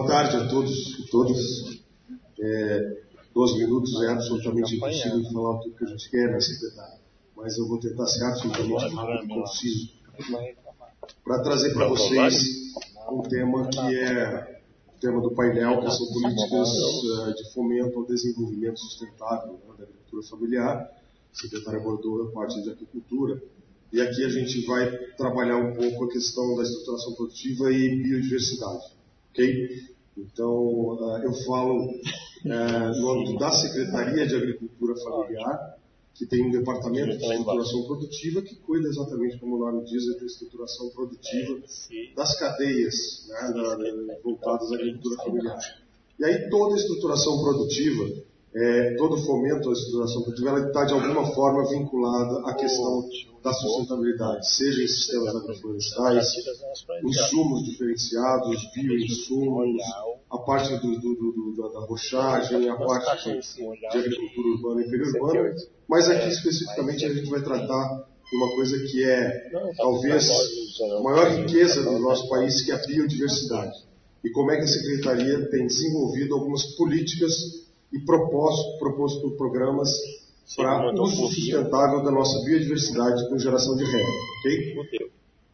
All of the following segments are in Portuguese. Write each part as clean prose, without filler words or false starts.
tarde a todos e todas. 12 minutos é absolutamente impossível de falar tudo que a gente quer, né, secretário? Mas eu vou tentar ser absolutamente rápido e conciso para trazer para vocês um tema que é o tema do painel, que são políticas de fomento ao desenvolvimento sustentável, né, da agricultura familiar. O secretário abordou a parte de agricultura. E aqui a gente vai trabalhar um pouco a questão da estruturação produtiva e biodiversidade. Ok? Então, eu falo no âmbito da Secretaria de Agricultura Familiar, que tem um departamento de estruturação produtiva que cuida exatamente, como o nome diz, da estruturação produtiva das cadeias, né, voltadas à agricultura familiar. E aí toda a estruturação produtiva, todo fomento à estruturação produtiva, ela está de alguma forma vinculada à questão da sustentabilidade, seja em sistemas agroflorestais, insumos diferenciados, bioinsumos, a parte da rochagem, a parte de agricultura urbana e periurbana, mas aqui especificamente a gente vai tratar de uma coisa que é talvez a maior riqueza do nosso país, que é a biodiversidade. E como é que a Secretaria tem desenvolvido algumas políticas e proposto programas para o uso sustentável da nossa biodiversidade com geração de renda, ok?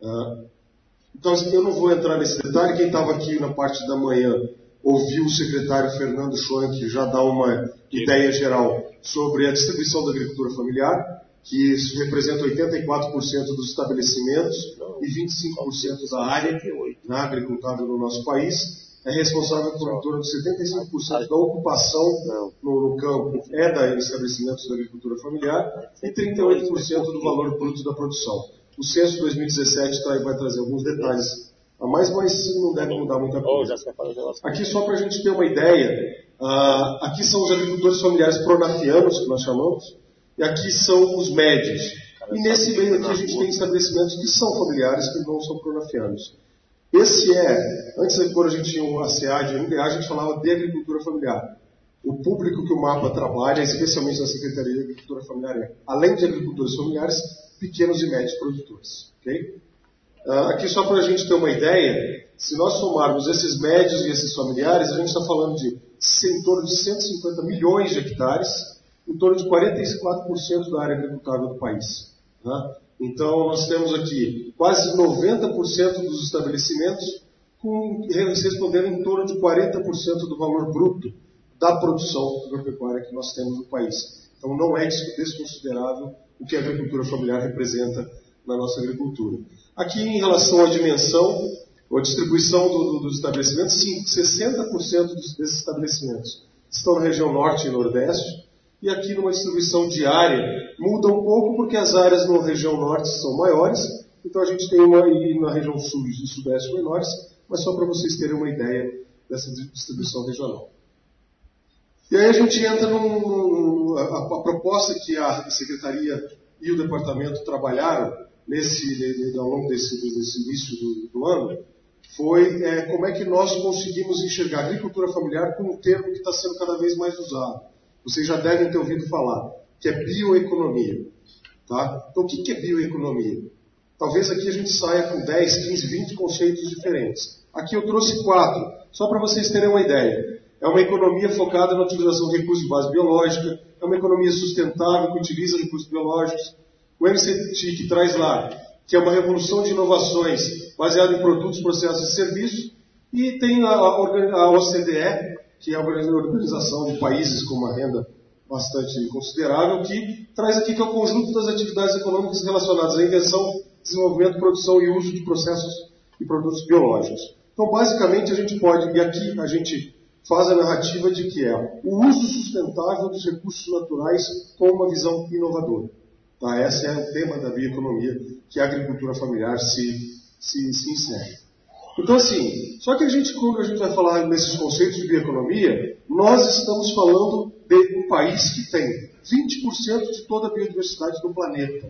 Então, eu não vou entrar nesse detalhe. Quem estava aqui na parte da manhã ouviu o secretário Fernando Schwank já dar uma ideia geral sobre a distribuição da agricultura familiar, que representa 84% dos estabelecimentos e 25% da área agricultável no nosso país. É responsável por em torno de 75% da ocupação no campo de estabelecimentos da agricultura familiar e 38% do valor bruto da produção. O censo 2017 vai trazer alguns detalhes a mais, mas não deve mudar muita coisa. Aqui, só para a gente ter uma ideia, aqui são os agricultores familiares pronafianos, que nós chamamos, e aqui são os médios. E nesse meio aqui a gente tem estabelecimentos que são familiares, que não são pronafianos. Antes, quando a gente tinha o ACA e o MBA, a gente falava de agricultura familiar. O público que o MAPA trabalha, especialmente na Secretaria de Agricultura Familiar, além de agricultores familiares, pequenos e médios produtores. Okay? Aqui, só para a gente ter uma ideia, se nós somarmos esses médios e esses familiares, a gente está falando de em torno de 150 milhões de hectares, em torno de 44% da área agricultável do país. Né? Então, nós temos aqui quase 90% dos estabelecimentos respondendo em torno de 40% do valor bruto da produção agropecuária que nós temos no país. Então, não é desconsiderável o que a agricultura familiar representa na nossa agricultura. Aqui, em relação à dimensão ou distribuição dos estabelecimentos, sim, 60% desses estabelecimentos estão na região norte e nordeste, e aqui numa distribuição diária muda um pouco porque as áreas na região norte são maiores, então a gente tem uma e na região sul e sudeste menores, mas só para vocês terem uma ideia dessa distribuição regional. E aí a gente entra a proposta que a Secretaria e o Departamento trabalharam ao longo desse início do ano, foi como é que nós conseguimos enxergar a agricultura familiar como um termo que está sendo cada vez mais usado. Vocês já devem ter ouvido falar, que é bioeconomia. Tá? Então, o que é bioeconomia? Talvez aqui a gente saia com 10, 15, 20 conceitos diferentes. Aqui eu trouxe 4, só para vocês terem uma ideia. É uma economia focada na utilização de recursos de base biológica, é uma economia sustentável que utiliza recursos biológicos. O MCT que traz lá, que é uma revolução de inovações baseada em produtos, processos e serviços. E tem a OCDE, que é a organização de países com uma renda bastante considerável, que traz aqui que é o conjunto das atividades econômicas relacionadas à invenção, desenvolvimento, produção e uso de processos e produtos biológicos. Então, basicamente, a gente pode, e aqui a gente faz a narrativa de que é o uso sustentável dos recursos naturais com uma visão inovadora. Tá? Esse é o tema da bioeconomia que a agricultura familiar se insere. Então, assim, só que quando a gente vai falar nesses conceitos de bioeconomia, nós estamos falando de um país que tem 20% de toda a biodiversidade do planeta.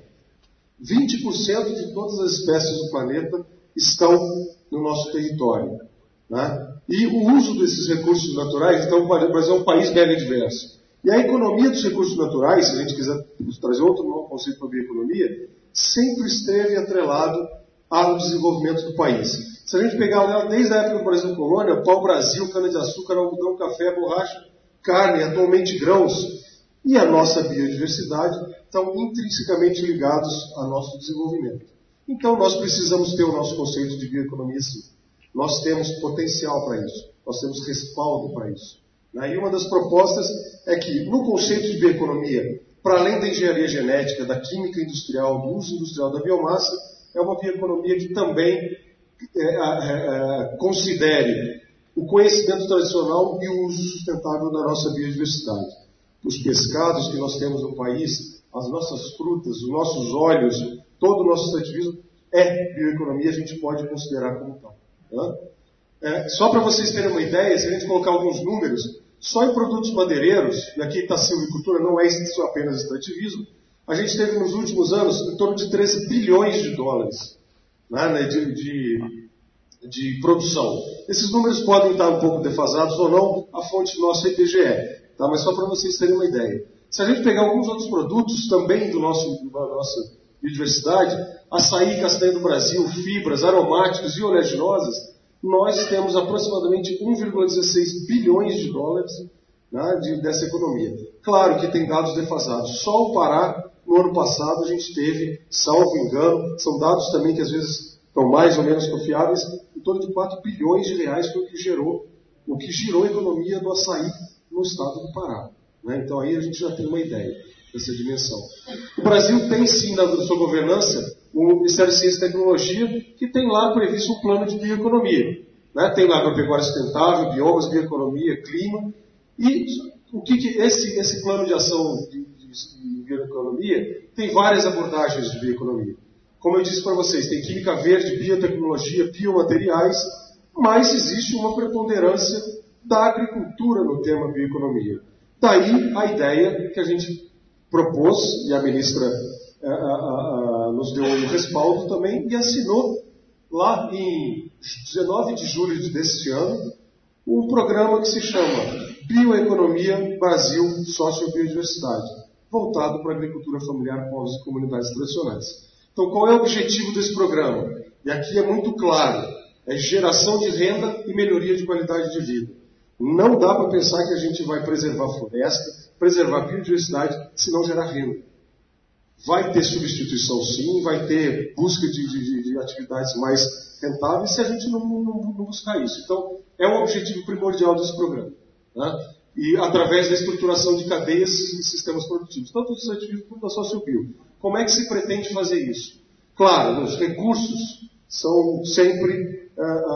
20% de todas as espécies do planeta estão no nosso território. Né? E o uso desses recursos naturais, então o Brasil é um país mega diverso. E a economia dos recursos naturais, se a gente quiser trazer outro novo conceito para a bioeconomia, sempre esteve atrelado ao desenvolvimento do país. Se a gente pegar desde a época do Brasil Colônia, pau-brasil, cana-de-açúcar, algodão, café, borracha, carne, atualmente grãos, e a nossa biodiversidade estão intrinsecamente ligados ao nosso desenvolvimento. Então, nós precisamos ter o nosso conceito de bioeconomia, sim. Nós temos potencial para isso, nós temos respaldo para isso. E uma das propostas é que, no conceito de bioeconomia, para além da engenharia genética, da química industrial, do uso industrial da biomassa, é uma bioeconomia que também considere o conhecimento tradicional e o uso sustentável da nossa biodiversidade. Os pescados que nós temos no país, as nossas frutas, os nossos óleos, todo o nosso extrativismo é bioeconomia, a gente pode considerar como tal. Só para vocês terem uma ideia, se a gente colocar alguns números, só em produtos madeireiros, e aqui está a silvicultura, não é só apenas extrativismo, a gente teve nos últimos anos em torno de 13 bilhões de dólares de produção. Esses números podem estar um pouco defasados ou não, a fonte nossa é IBGE. Mas só para vocês terem uma ideia. Se a gente pegar alguns outros produtos também da nossa biodiversidade, açaí, castanha do Brasil, fibras, aromáticos e oleaginosas, nós temos aproximadamente 1,16 bilhões de dólares dessa economia. Claro que tem dados defasados. Só o Pará, no ano passado, a gente teve, salvo engano, são dados também que às vezes estão mais ou menos confiáveis, em torno de 4 bilhões de reais foi o que girou a economia do açaí no estado do Pará. Então aí a gente já tem uma ideia dessa dimensão. O Brasil tem sim na sua governança o Ministério de Ciência e Tecnologia, que tem lá previsto um plano de bioeconomia. Tem lá agropecuária sustentável, biomas, bioeconomia, clima. E o que esse plano de ação de bioeconomia tem várias abordagens de bioeconomia. Como eu disse para vocês, tem química verde, biotecnologia, biomateriais, mas existe uma preponderância da agricultura no tema bioeconomia. Daí a ideia que a gente propôs, e a ministra nos deu um respaldo também, e assinou lá em 19 de julho deste ano, um programa que se chama Bioeconomia Brasil Sociobiodiversidade, voltado para a agricultura familiar, povos e comunidades tradicionais. Então, qual é o objetivo desse programa? E aqui é muito claro, é geração de renda e melhoria de qualidade de vida. Não dá para pensar que a gente vai preservar a floresta, preservar a biodiversidade, se não gerar renda. Vai ter substituição sim, vai ter busca de atividades mais rentáveis se a gente não buscar isso. Então, é um objetivo primordial desse programa. E através da estruturação de cadeias e sistemas produtivos, tanto dos ativismos quanto da sociobio. Como é que se pretende fazer isso? Claro, os recursos são sempre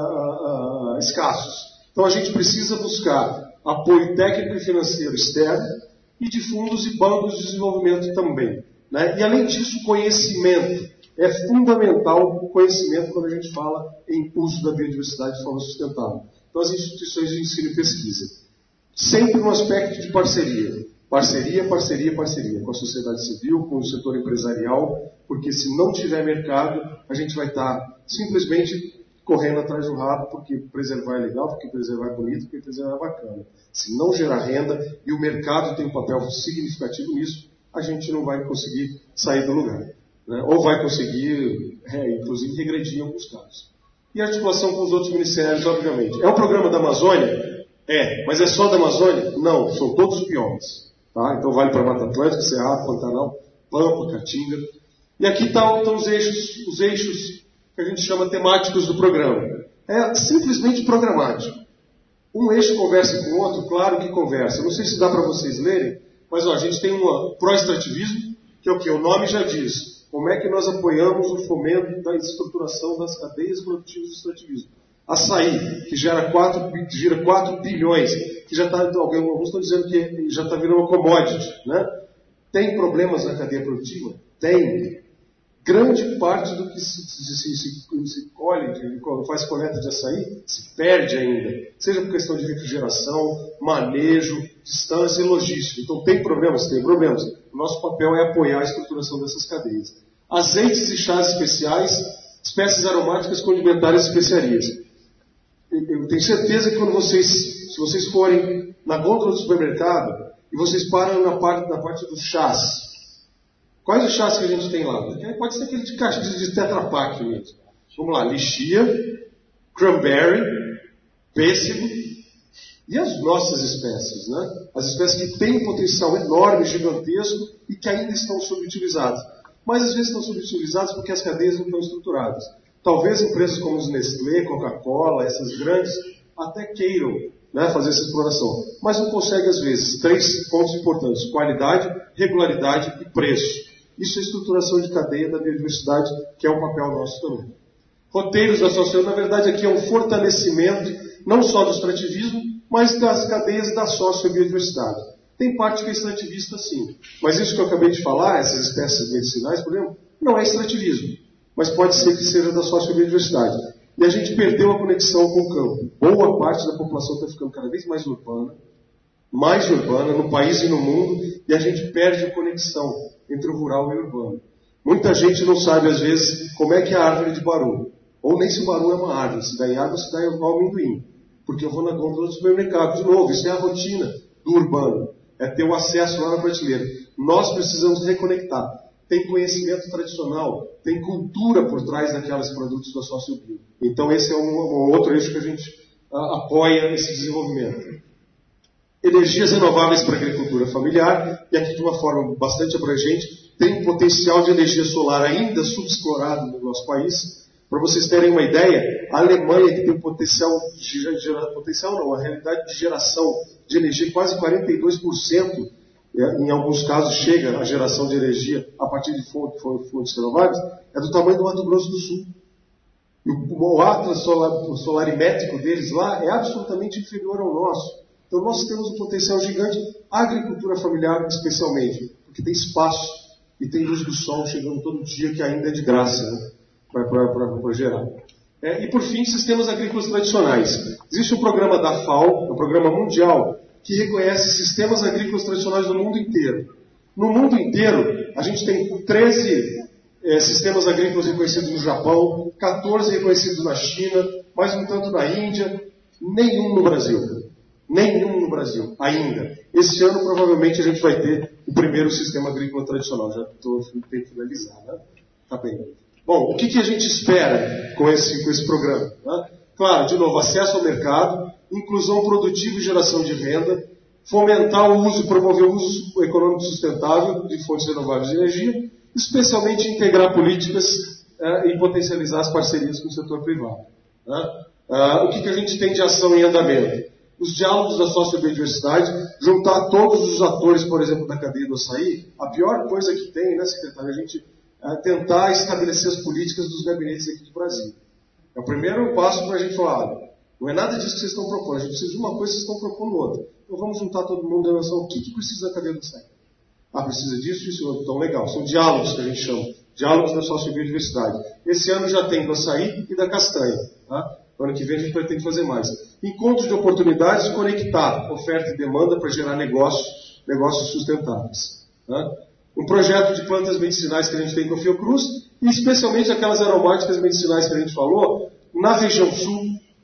escassos. Então a gente precisa buscar apoio técnico e financeiro externo e de fundos e bancos de desenvolvimento também. E além disso, conhecimento. É fundamental o conhecimento quando a gente fala em uso da biodiversidade de forma sustentável. Então as instituições de ensino e pesquisa. Sempre no aspecto de parceria. Parceria, parceria, parceria. Com a sociedade civil, com o setor empresarial, porque se não tiver mercado, a gente vai estar simplesmente correndo atrás do rabo, porque preservar é legal, porque preservar é bonito, porque preservar é bacana. Se não gerar renda, e o mercado tem um papel significativo nisso, a gente não vai conseguir sair do lugar. Ou vai conseguir, inclusive, regredir em alguns casos. E a articulação com os outros ministérios, obviamente. É um programa da Amazônia? Mas é só da Amazônia? Não, são todos os biomas. Então vale para Mata Atlântica, Cerrado, Pantanal, Pampa, Caatinga. E aqui estão os eixos que a gente chama temáticos do programa. É simplesmente programático. Um eixo conversa com o outro, claro que conversa. Não sei se dá para vocês lerem, mas a gente tem um pró-extrativismo, que é o que? O nome já diz. Como é que nós apoiamos o fomento da estruturação das cadeias produtivas do extrativismo? Açaí, que gira 4 bilhões, que já está, alguns estão dizendo que já está virando uma commodity. Tem problemas na cadeia produtiva? Tem. Grande parte do que se colhe, faz coleta de açaí, se perde ainda. Seja por questão de refrigeração, manejo, distância e logística. Então tem problemas? Tem problemas. O nosso papel é apoiar a estruturação dessas cadeias. Azeites e chás especiais, espécies aromáticas condimentares e especiarias. Eu tenho certeza que se vocês forem na gôndola do supermercado e vocês param na parte dos chás, quais os chás que a gente tem lá? Pode ser aquele de Tetra Pak mesmo. Vamos lá, lixia, cranberry, pêssego e as nossas espécies, né? As espécies que têm um potencial enorme, gigantesco e que ainda estão subutilizadas. Mas às vezes estão subutilizadas porque as cadeias não estão estruturadas. Talvez empresas como os Nestlé, Coca-Cola, essas grandes, até queiram, né, fazer essa exploração. Mas não conseguem às vezes. 3 pontos importantes: qualidade, regularidade e preço. Isso é estruturação de cadeia da biodiversidade, que é um papel nosso também. Roteiros da sociedade, na verdade, aqui é um fortalecimento, não só do extrativismo, mas das cadeias da sociobiodiversidade. Tem parte que é extrativista, sim. Mas isso que eu acabei de falar, essas espécies medicinais, por exemplo, não é extrativismo. Mas pode ser que seja da sociobiodiversidade. E a gente perdeu a conexão com o campo. Boa parte da população está ficando cada vez mais urbana, no país e no mundo, e a gente perde a conexão entre o rural e o urbano. Muita gente não sabe, às vezes, como é que é a árvore de baru. Ou nem se o baru é uma árvore, se dá em água, se dá igual amendoim. Porque eu vou na gôndola do supermercado. De novo, isso é a rotina do urbano. É ter o acesso lá na prateleira. Nós precisamos reconectar. Tem conhecimento tradicional, tem cultura por trás daqueles produtos da sociobio. Então esse é um outro eixo que a gente apoia esse desenvolvimento. Energias renováveis para a agricultura familiar, e aqui de uma forma bastante abrangente, tem um potencial de energia solar ainda subexplorado no nosso país. Para vocês terem uma ideia, a Alemanha, que tem um a realidade de geração de energia quase 42%, em alguns casos chega a geração de energia a partir de fontes renováveis, é do tamanho do Mato Grosso do Sul. E o atlas solarimétrico deles lá é absolutamente inferior ao nosso. Então nós temos um potencial gigante, a agricultura familiar especialmente, porque tem espaço e tem luz do sol chegando todo dia, que ainda é de graça, né, para gerar. E por fim, sistemas agrícolas tradicionais. Existe um programa da FAO, um programa mundial, que reconhece sistemas agrícolas tradicionais do mundo inteiro. No mundo inteiro, a gente tem 13 sistemas agrícolas reconhecidos no Japão, 14 reconhecidos na China, mais um tanto na Índia, nenhum no Brasil. Nenhum no Brasil, ainda. Esse ano, provavelmente, a gente vai ter o primeiro sistema agrícola tradicional. Já estou tentando finalizar, né? Tá bem. Bom, o que a gente espera com esse programa? Né? Claro, de novo, acesso ao mercado, inclusão produtiva e geração de renda, fomentar o uso e promover o uso econômico sustentável de fontes renováveis de energia, especialmente integrar políticas e potencializar as parcerias com o setor privado. Né? O que a gente tem de ação em andamento? Os diálogos da sociobiodiversidade, juntar todos os atores, por exemplo, da cadeia do açaí. A pior coisa que tem, né, secretário, a gente tentar estabelecer as políticas dos gabinetes aqui do Brasil. É o primeiro passo para a gente falar, não é nada disso que vocês estão propondo, a gente precisa de uma coisa, vocês estão propondo outra. Então vamos juntar todo mundo em relação ao que precisa da cadeia do açaí. Precisa disso, isso, outro. Então legal, são diálogos que a gente chama, diálogos da sociobiodiversidade. Esse ano já tem do açaí e da castanha, tá? Ano que vem a gente pretende fazer mais. Encontros de oportunidades, conectar oferta e demanda para gerar negócios sustentáveis. Tá? Um projeto de plantas medicinais que a gente tem com a Fiocruz, e especialmente aquelas aromáticas medicinais que a gente falou, na região sul,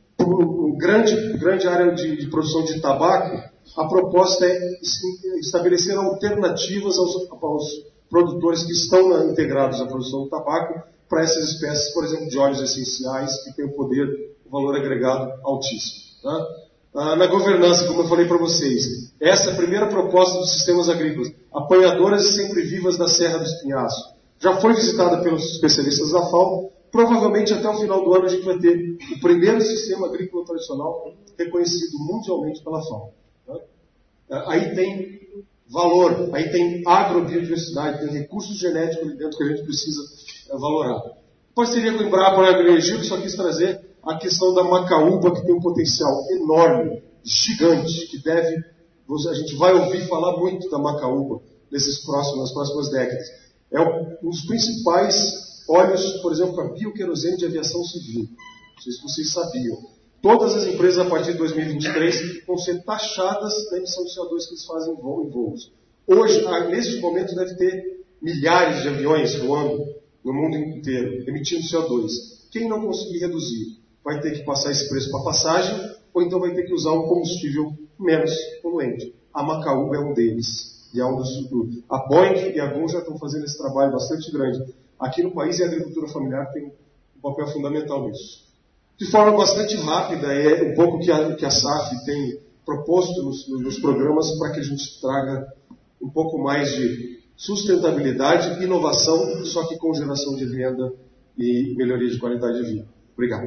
grande área de produção de tabaco, a proposta é estabelecer alternativas aos produtores que estão integrados à produção do tabaco para essas espécies, por exemplo, de óleos essenciais, que têm o valor agregado altíssimo. Tá? Na governança, como eu falei para vocês, essa é a primeira proposta dos sistemas agrícolas, apanhadoras e sempre vivas da Serra do Espinhaço. Já foi visitada pelos especialistas da FAO, provavelmente até o final do ano a gente vai ter o primeiro sistema agrícola tradicional reconhecido mundialmente pela FAO. Tá? Aí tem valor, aí tem agrobiodiversidade, tem recursos genéticos ali dentro que a gente precisa valorar. Parceria com o Embrapa na Agroenergia, que só quis trazer a questão da macaúba, que tem um potencial enorme, gigante, que a gente vai ouvir falar muito da macaúba nas próximas décadas. É um dos principais óleos, por exemplo, para bioquerosene de aviação civil. Não sei se vocês sabiam. Todas as empresas, a partir de 2023, vão ser taxadas da emissão de CO2 que eles fazem em voos. Hoje, nesse momento, deve ter milhares de aviões voando no mundo inteiro, emitindo CO2. Quem não conseguir reduzir vai ter que passar esse preço para passagem, ou então vai ter que usar um combustível menos poluente. A macaúba é um deles. E a Boeing e a Gol já estão fazendo esse trabalho bastante grande. Aqui no país, a agricultura familiar tem um papel fundamental nisso. De forma bastante rápida, é um pouco que a SAF tem proposto nos programas para que a gente traga um pouco mais de sustentabilidade e inovação, só que com geração de renda e melhoria de qualidade de vida. Obrigado.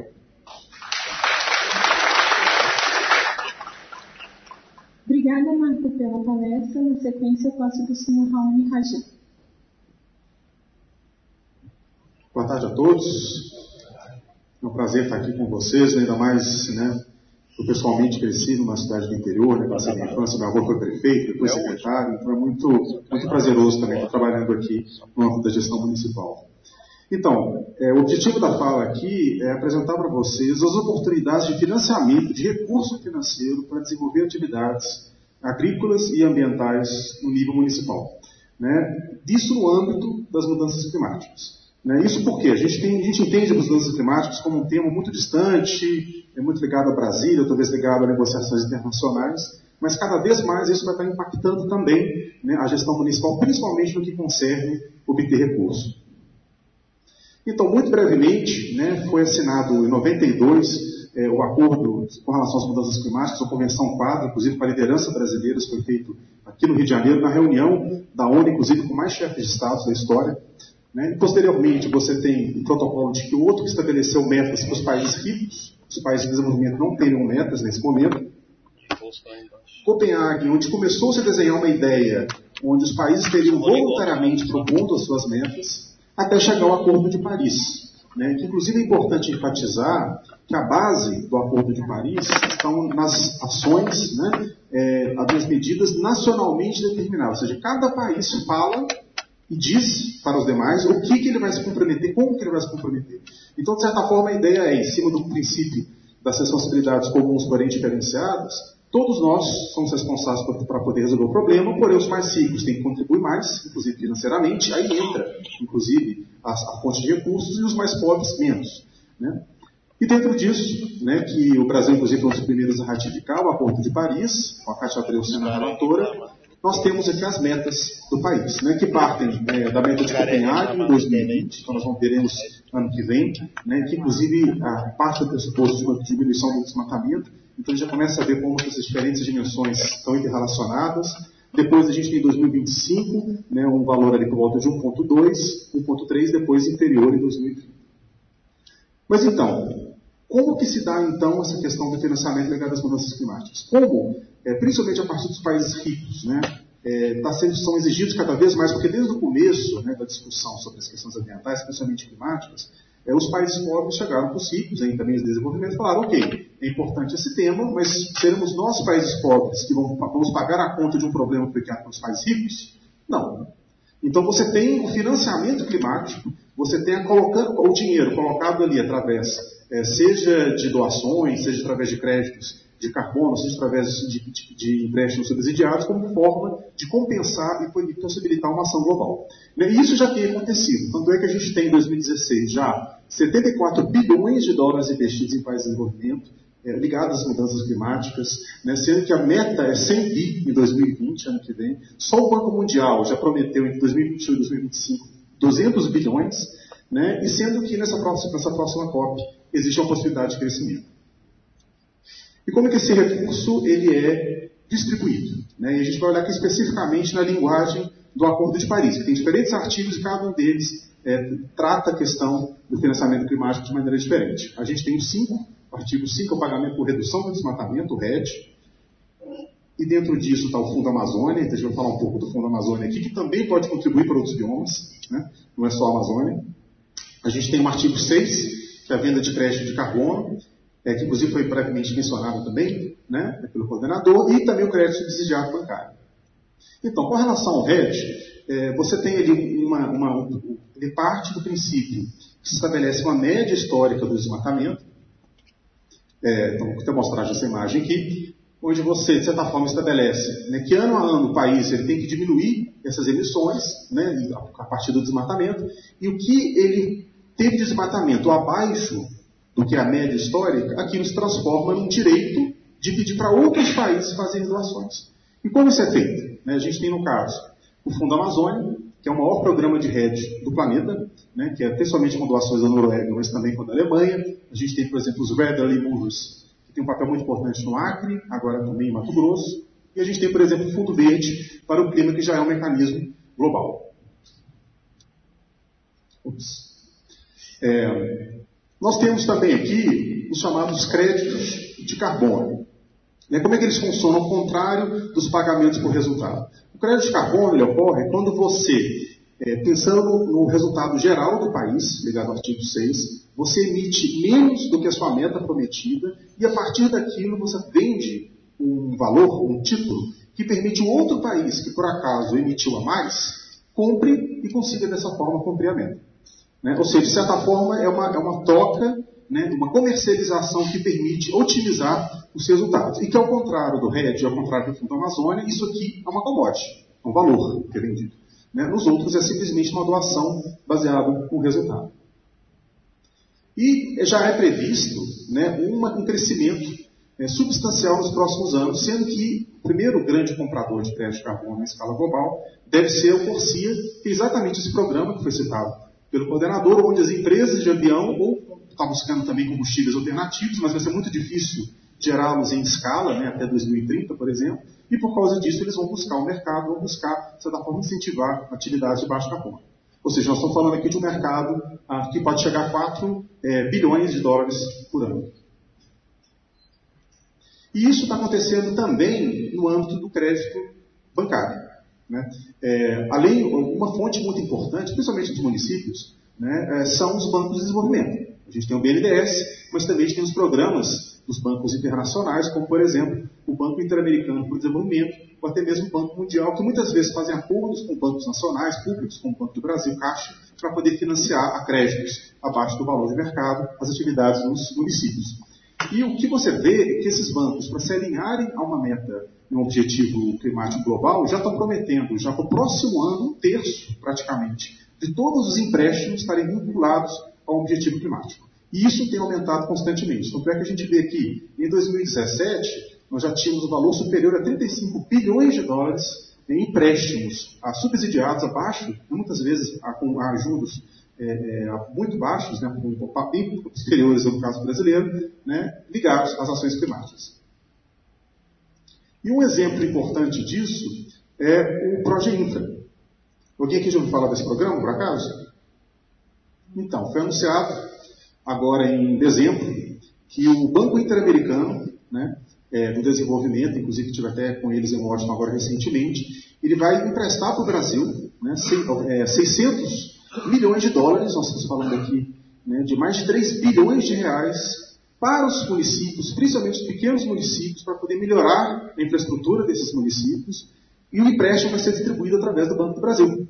Obrigada, Marta, pela palestra. Na sequência, eu passo para o senhor Raoni Rajan. Boa tarde a todos. É um prazer estar aqui com vocês, ainda mais, né? Eu pessoalmente cresci numa cidade do interior, né? Passei minha infância, meu avô foi prefeito, depois secretário, então é muito prazeroso também estar trabalhando aqui no âmbito da gestão municipal. Então, o objetivo da fala aqui é apresentar para vocês as oportunidades de financiamento, de recurso financeiro para desenvolver atividades agrícolas e ambientais no nível municipal, né? Isso no âmbito das mudanças climáticas. Isso porque a gente entende as mudanças climáticas como um tema muito distante, muito ligado a Brasília, talvez ligado a negociações internacionais, mas cada vez mais isso vai estar impactando também, né, a gestão municipal, principalmente no que concerne obter recursos. Então, muito brevemente, né, foi assinado em 92 o acordo com relação às mudanças climáticas, a Convenção Quadro, inclusive com a liderança brasileira, isso foi feito aqui no Rio de Janeiro, na reunião da ONU, inclusive com mais chefes de Estado da história. Né? Posteriormente, você tem o protocolo de Kyoto, que estabeleceu metas para os países ricos. Os países de desenvolvimento não teriam metas nesse momento. Copenhague, onde começou-se a desenhar uma ideia onde os países teriam voluntariamente propondo as suas metas, até chegar ao Acordo de Paris. Né? Que, inclusive, é importante enfatizar que a base do Acordo de Paris estão nas ações, né, nas medidas nacionalmente determinadas. Ou seja, cada país fala e diz para os demais o que ele vai se comprometer, como que ele vai se comprometer. Então, de certa forma, a ideia é, em cima do princípio das responsabilidades comuns, porém diferenciadas, todos nós somos responsáveis para poder resolver o problema, porém os mais ricos têm que contribuir mais, inclusive financeiramente, aí entra, inclusive, a fonte de recursos, e os mais pobres menos. Né? E dentro disso, né, que o Brasil, inclusive, foi um dos primeiros a ratificar o Acordo de Paris, com a Cátia Abreu sendo a relatora, nós temos aqui as metas do país, né, que partem da meta de Copenhague em 2020, então nós veremos ano que vem, né, que inclusive a parte do pressuposto de uma diminuição do desmatamento, então a gente já começa a ver como essas diferentes dimensões estão interrelacionadas. Depois a gente tem em 2025, né, um valor ali por volta de 1,2, 1,3, depois inferior em 2030. Mas então, como que se dá então essa questão do financiamento ligado às mudanças climáticas? Como, principalmente a partir dos países ricos, né, são exigidos cada vez mais, porque desde o começo, né, da discussão sobre as questões ambientais, principalmente climáticas, os países pobres chegaram para os ricos, também os desenvolvimentos, e falaram, ok, é importante esse tema, mas seremos nós, países pobres, que vamos pagar a conta de um problema que foi criado pelos países ricos? Não. Então você tem o financiamento climático, você tem o dinheiro colocado ali através, seja de doações, seja através de créditos de carbono, seja através de empréstimos subsidiados, como forma de compensar e possibilitar uma ação global. E isso já tem acontecido. Tanto é que a gente tem em 2016 já 74 bilhões de dólares investidos em países em desenvolvimento, ligados às mudanças climáticas, né, sendo que a meta é 100 bi em 2020, ano que vem. Só o Banco Mundial já prometeu em 2021 e 2025 200 bilhões, né, e sendo que nessa próxima COP existe uma possibilidade de crescimento. E como é que esse recurso ele é distribuído? Né? E a gente vai olhar aqui especificamente na linguagem do Acordo de Paris, que tem diferentes artigos e cada um deles trata a questão do financiamento climático de maneira diferente. A gente tem o artigo 5 é o pagamento por redução do desmatamento, o RED, e dentro disso está o Fundo Amazônia, então a gente vai falar um pouco do Fundo Amazônia aqui, que também pode contribuir para outros biomas, né? Não é só a Amazônia. A gente tem o artigo 6, que é a venda de crédito de carbono, que inclusive foi brevemente mencionado também, né, pelo coordenador, e também o crédito subsidiado bancário. Então, com relação ao RED, você tem ali ele parte do princípio que se estabelece uma média histórica do desmatamento. Então, vou até mostrar essa imagem aqui, onde você, de certa forma, estabelece, né, que ano a ano o país ele tem que diminuir essas emissões, né, a partir do desmatamento, e o que ele teve de desmatamento abaixo do que é a média histórica, aquilo se transforma num direito de pedir para outros países fazerem doações. E como isso é feito? Né, a gente tem, no caso, o Fundo Amazônia, que é o maior programa de RED do planeta, né, que é principalmente com doações da Noruega, mas também com a da Alemanha, A gente tem, por exemplo, os Red Early Movers, que tem um papel muito importante no Acre, agora também em Mato Grosso. E a gente tem, por exemplo, o Fundo Verde para o Clima, que já é um mecanismo global. Nós temos também aqui os chamados créditos de carbono. Como é que eles funcionam ao contrário dos pagamentos por resultado? O crédito de carbono ele ocorre quando você, pensando no resultado geral do país, ligado ao artigo 6, você emite menos do que a sua meta prometida e a partir daquilo você vende um valor, um título, que permite o outro país que por acaso emitiu a mais, compre e consiga dessa forma cumprir a meta. Ou seja, de certa forma é uma troca, uma comercialização que permite otimizar os resultados. E que ao contrário do RED, ao contrário do Fundo Amazônia, isso aqui é uma commodity, é um valor que é vendido. Nos outros é simplesmente uma doação baseada no resultado. E já é previsto um crescimento substancial nos próximos anos, sendo que o primeiro grande comprador de crédito de carbono na escala global deve ser o Corsia, que é exatamente esse programa que foi citado pelo coordenador, onde as empresas de avião ou estão buscando também combustíveis alternativos, mas vai ser muito difícil gerá-los em escala, até 2030, por exemplo, e por causa disso eles vão buscar o mercado, vão buscar, de certa forma, incentivar atividades de baixo carbono. Ou seja, nós estamos falando aqui de um mercado que pode chegar a 4 bilhões de dólares por ano. E isso está acontecendo também no âmbito do crédito bancário. Além, uma fonte muito importante, principalmente dos municípios, são os bancos de desenvolvimento. A gente tem o BNDES, mas também tem os programas dos bancos internacionais, como, por exemplo, o Banco Interamericano para o Desenvolvimento, ou até mesmo o Banco Mundial, que muitas vezes fazem acordos com bancos nacionais, públicos, como o Banco do Brasil, Caixa, para poder financiar a créditos abaixo do valor de mercado as atividades dos municípios. E o que você vê é que esses bancos, para se alinharem a uma meta, um objetivo climático global, já estão prometendo, já para o próximo ano, 1/3, praticamente, de todos os empréstimos estarem vinculados ao objetivo climático. E isso tem aumentado constantemente. Então, é que a gente vê aqui, em 2017, nós já tínhamos um valor superior a 35 bilhões de dólares em empréstimos subsidiados abaixo, muitas vezes a juros muito baixos, bem superiores no caso brasileiro, ligados às ações climáticas. E um exemplo importante disso é o ProgeInfra. Alguém aqui já ouviu falar desse programa, por acaso? Então, foi anunciado agora em dezembro que o Banco Interamericano do Desenvolvimento, inclusive tive até com eles em Washington agora recentemente, ele vai emprestar para o Brasil 600 milhões de dólares, nós estamos falando aqui de mais de 3 bilhões de reais para os municípios, principalmente os pequenos municípios, para poder melhorar a infraestrutura desses municípios, e o empréstimo vai ser distribuído através do Banco do Brasil.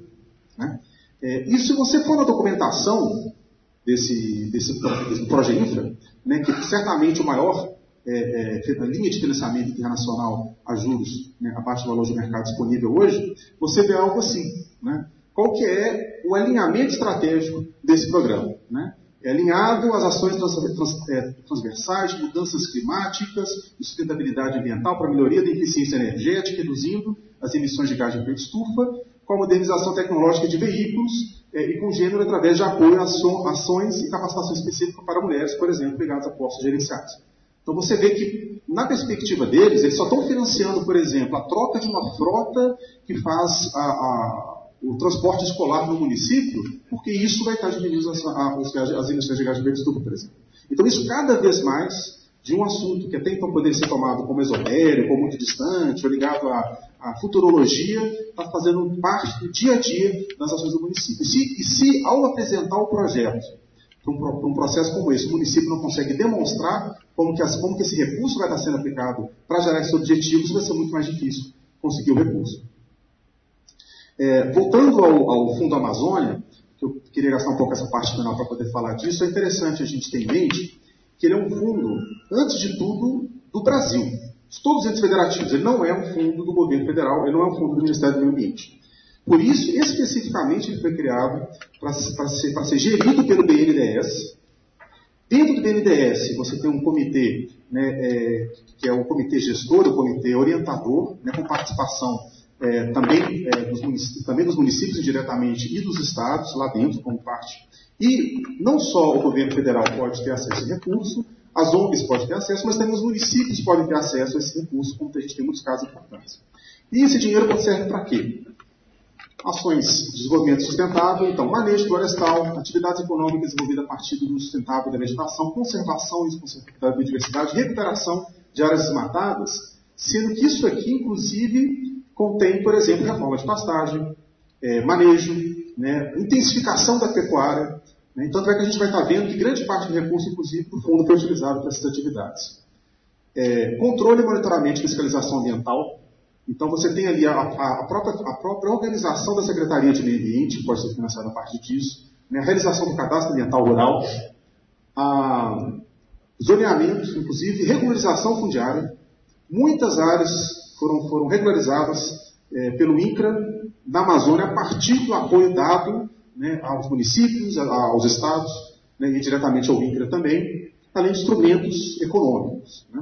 E se você for na documentação desse ProgeInfra, que certamente o maior linha de financiamento internacional a juros abaixo do valor de mercado disponível hoje, você vê algo assim. Qual que é o alinhamento estratégico desse programa? É alinhado às ações transversais de mudanças climáticas, de sustentabilidade ambiental para melhoria da eficiência energética, reduzindo as emissões de gás de efeito estufa, com a modernização tecnológica de veículos e com gênero através de apoio a ações e capacitação específica para mulheres, por exemplo, ligadas a postos gerenciais. Então você vê que, na perspectiva deles, eles só estão financiando, por exemplo, a troca de uma frota que faz o transporte escolar no município, porque isso vai estar diminuindo as emissões de gás de efeito estufa, por exemplo. Então isso cada vez mais, de um assunto que até então poderia ser tomado como esotérico, ou muito distante, ou ligado à futurologia, está fazendo parte do dia a dia das ações do município. E se ao apresentar o projeto para um processo como esse, o município não consegue demonstrar como que esse recurso vai estar sendo aplicado para gerar esses objetivos, vai ser muito mais difícil conseguir o recurso. Voltando ao Fundo Amazônia, que eu queria gastar um pouco essa parte final para poder falar disso, é interessante a gente ter em mente que ele é um fundo, antes de tudo, do Brasil. De todos os entes federativos, ele não é um fundo do governo federal, ele não é um fundo do Ministério do Meio Ambiente. Por isso, especificamente, ele foi criado para ser gerido pelo BNDES. Dentro do BNDES, você tem um comitê, que é o comitê gestor, o comitê orientador, com participação também dos municípios indiretamente e dos estados lá dentro, como parte E não só o governo federal pode ter acesso a esse recurso, as ONGs podem ter acesso, mas também os municípios podem ter acesso a esse recurso, como a gente tem muitos casos importantes. E esse dinheiro serve para quê? Ações de desenvolvimento sustentável, então, manejo florestal, atividades econômicas desenvolvidas a partir do uso sustentável da vegetação, conservação da biodiversidade, recuperação de áreas desmatadas, sendo que isso aqui, inclusive, contém, por exemplo, reforma de pastagem, manejo, né, intensificação da pecuária. Né, tanto é que a gente vai estar vendo que grande parte do recurso, inclusive, do fundo foi utilizado para essas atividades. Controle, monitoramento e fiscalização ambiental. Então, você tem ali a própria organização da Secretaria de Meio Ambiente, que pode ser financiada a partir disso, né, a realização do cadastro ambiental rural, zoneamento, inclusive, regularização fundiária. Muitas áreas foram regularizadas pelo INCRA na Amazônia a partir do apoio dado, né, aos municípios, aos estados, né, e diretamente ao INCRA também, além de instrumentos econômicos. Né.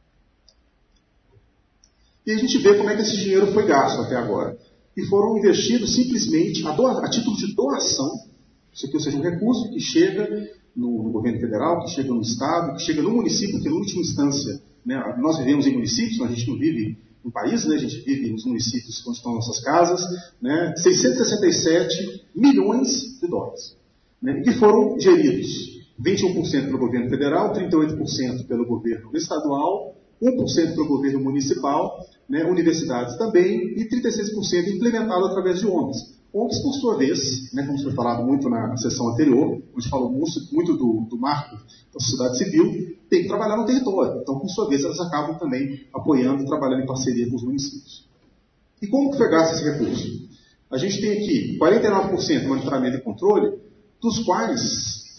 E a gente vê como é que esse dinheiro foi gasto até agora. E foram investidos simplesmente a título de doação, isso aqui, ou seja, um recurso que chega no governo federal, que chega no estado, que chega no município, que em última instância, né, nós vivemos em municípios, a gente não vive no país, né, a gente vive nos municípios onde estão nossas casas, né, 667 milhões de dólares, né, que foram geridos 21% pelo governo federal, 38% pelo governo estadual, 1% pelo governo municipal, né, universidades também, e 36% implementado através de ONGs. ONGs, por sua vez, né, como foi falado muito na sessão anterior, onde falou muito do marco da sociedade civil, tem que trabalhar no território. Então, por sua vez, elas acabam também apoiando e trabalhando em parceria com os municípios. E como que foi gasto esse recurso? A gente tem aqui 49% de monitoramento e controle, dos quais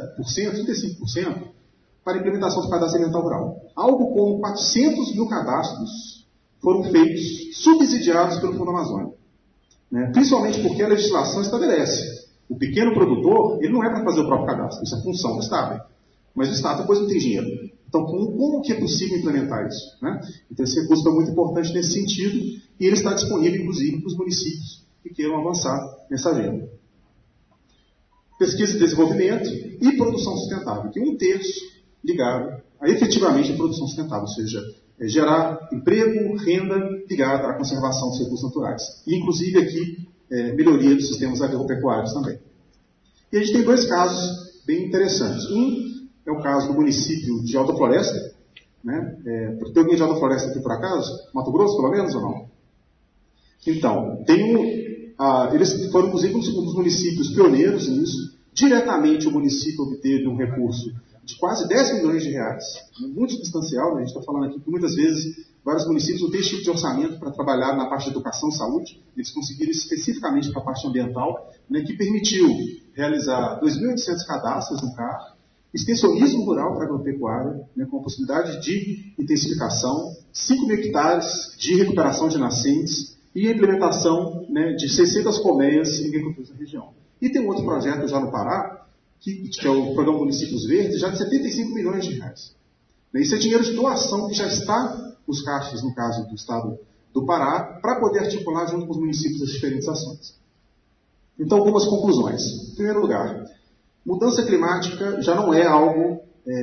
35% para a implementação do cadastro ambiental rural. Algo como 400 mil cadastros foram feitos, subsidiados pelo Fundo Amazônia. Né? Principalmente porque a legislação estabelece. O pequeno produtor, ele não é para fazer o próprio cadastro, isso é função do Estado. Mas o Estado depois não tem dinheiro. Então, como que é possível implementar isso? Né? Então, esse recurso é muito importante nesse sentido, e ele está disponível, inclusive, para os municípios que queiram avançar nessa agenda. Pesquisa e desenvolvimento e produção sustentável, que é 1/3 ligado a efetivamente a produção sustentável, ou seja, gerar emprego, renda ligada à conservação dos recursos naturais. E, inclusive, aqui, melhoria dos sistemas agropecuários também. E a gente tem 2 casos bem interessantes. Um é o caso do município de Alta Floresta, né? Tem alguém de Alta Floresta aqui por acaso? Mato Grosso, pelo menos, ou não? Então, eles foram, inclusive, um dos municípios pioneiros nisso. Diretamente o município obteve um recurso de quase 10 milhões de reais. Muito substancial, né? A gente está falando aqui que muitas vezes vários municípios não têm esse tipo de orçamento para trabalhar na parte de educação e saúde. Eles conseguiram especificamente para a parte ambiental, né, que permitiu realizar 2.800 cadastros no CAR, extensionismo rural para a agropecuária, né, com a possibilidade de intensificação, 5 mil hectares de recuperação de nascentes e a implementação, né, de 600 colmeias em agricultura da região. E tem um outro projeto já no Pará, que é o Programa Municípios Verdes, já de 75 milhões de reais. Isso é dinheiro de doação que já está nos caixas, no caso do estado do Pará, para poder articular junto com os municípios as diferentes ações. Então, algumas conclusões. Em primeiro lugar, mudança climática já não é algo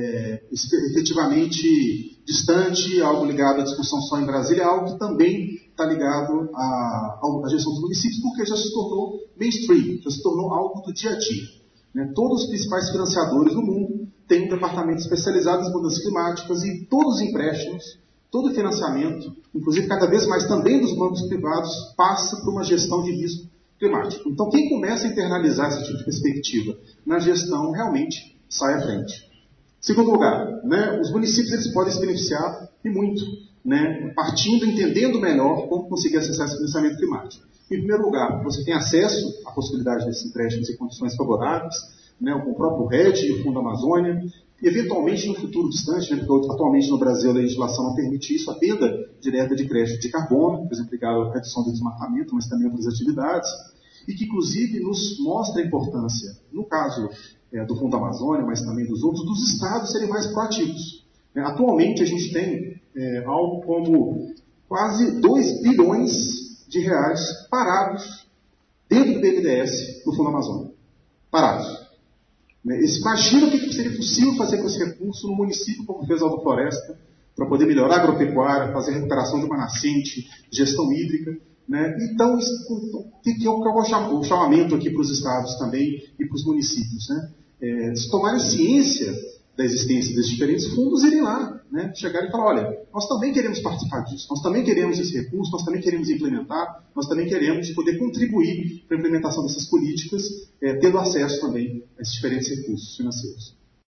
efetivamente distante, algo ligado à discussão só em Brasília, é algo que também está ligado à gestão dos municípios, porque já se tornou mainstream, já se tornou algo do dia a dia. Né? Todos os principais financiadores do mundo têm um departamento especializado em mudanças climáticas e todos os empréstimos, todo o financiamento, inclusive cada vez mais também dos bancos privados, passa por uma gestão de risco climático. Então, quem começa a internalizar esse tipo de perspectiva na gestão realmente sai à frente. Segundo lugar, né, os municípios eles podem se beneficiar e muito, né, entendendo melhor como conseguir acessar esse financiamento climático. Em primeiro lugar, você tem acesso à possibilidade desses empréstimos em condições favoráveis, né, com o próprio RED e o Fundo Amazônia, e eventualmente no futuro distante, né, porque atualmente no Brasil a legislação não permite isso, a venda direta de crédito de carbono, por exemplo, ligado à redução do desmatamento, mas também outras atividades, e que inclusive nos mostra a importância, no caso do Fundo Amazônia, mas também dos outros, dos estados serem mais proativos. Atualmente a gente tem algo como quase 2 bilhões de reais parados dentro do BNDES no Fundo Amazônia. Parados. né? Eles imaginam o que seria possível fazer com esse recurso no município como fez Alta Floresta, para poder melhorar a agropecuária, fazer a recuperação de uma nascente, gestão hídrica, né? Então, o que é o chamamento aqui para os estados também e para os municípios, né? Se tomarem ciência da existência desses diferentes fundos, irem lá, né? Chegarem e falar, olha, nós também queremos participar disso, nós também queremos esse recurso, nós também queremos implementar, nós também queremos poder contribuir para a implementação dessas políticas, tendo acesso também a esses diferentes recursos financeiros.